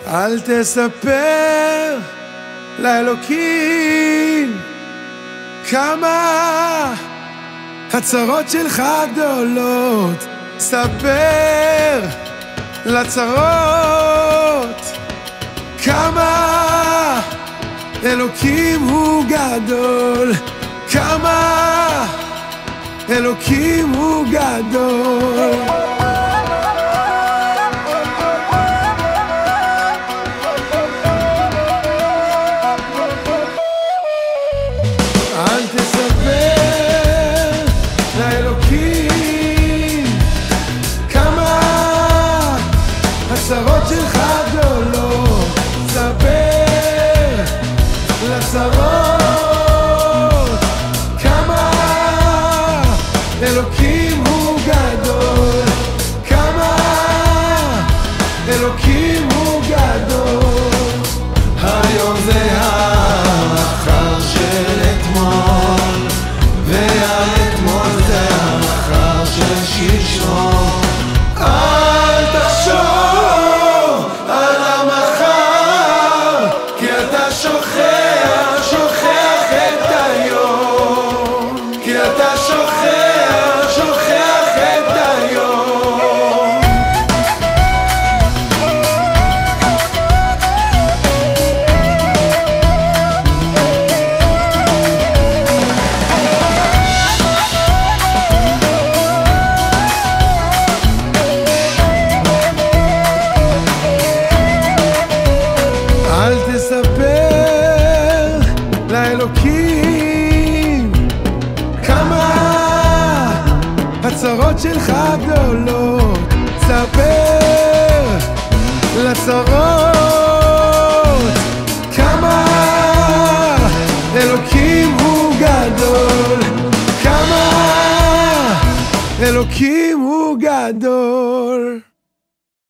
אל תספר לאלוקים כמה הצרות שלך גדולות. ספר לצרות כמה אלוקים הוא גדול, כמה אלוקים הוא גדול. אל תספר לאלוקים כמה הצרות שלך גדולות. ספר לצרות כמה אלוקים הוא גדול, כמה אלוקים הוא גדול. היום זה המחר של אתמול, והאתמול זה המחר של שלשום. אל תחשוב על המחר, כי אתה שוכח את היום, כי אתה שוכח את היום. אל תספר לאלוקים כמה הצרות שלך גדולות. ספר לצרות כמה אלוקים הוא גדול, כמה אלוקים הוא גדול.